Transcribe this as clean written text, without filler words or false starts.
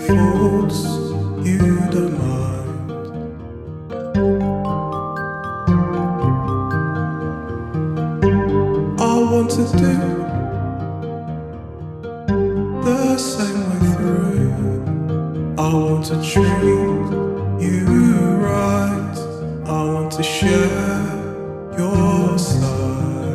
faults you don't mind. I want to do the same way through. I want to treat you right. I want to share your side.